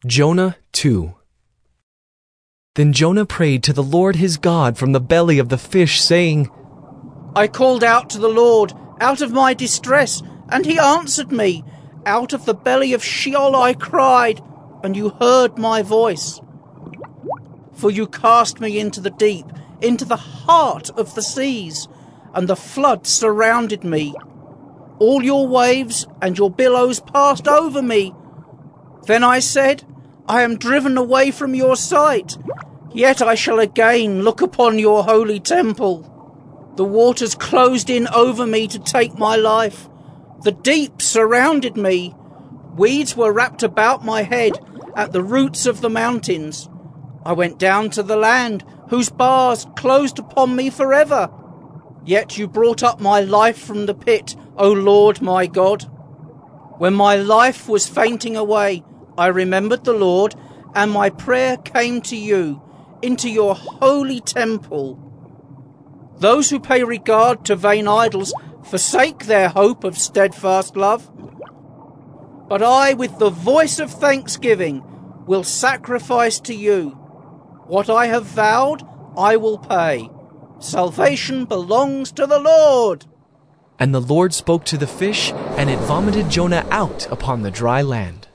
Jonah 2. Then Jonah prayed to the Lord his God from the belly of the fish, saying, I called out to the Lord out of my distress, and he answered me. Out of the belly of Sheol I cried, and you heard my voice. For you cast me into the deep, into the heart of the seas, and the flood surrounded me. All your waves and your billows passed over me. Then I said, I am driven away from your sight, yet I shall again look upon your holy temple. The waters closed in over me to take my life. The deep surrounded me. Weeds were wrapped about my head at the roots of the mountains. I went down to the land, whose bars closed upon me forever. Yet you brought up my life from the pit, O Lord my God. When my life was fainting away, I remembered the Lord, and my prayer came to you, into your holy temple. Those who pay regard to vain idols forsake their hope of steadfast love. But I, with the voice of thanksgiving, will sacrifice to you. What I have vowed, I will pay. Salvation belongs to the Lord. And the Lord spoke to the fish, and it vomited Jonah out upon the dry land.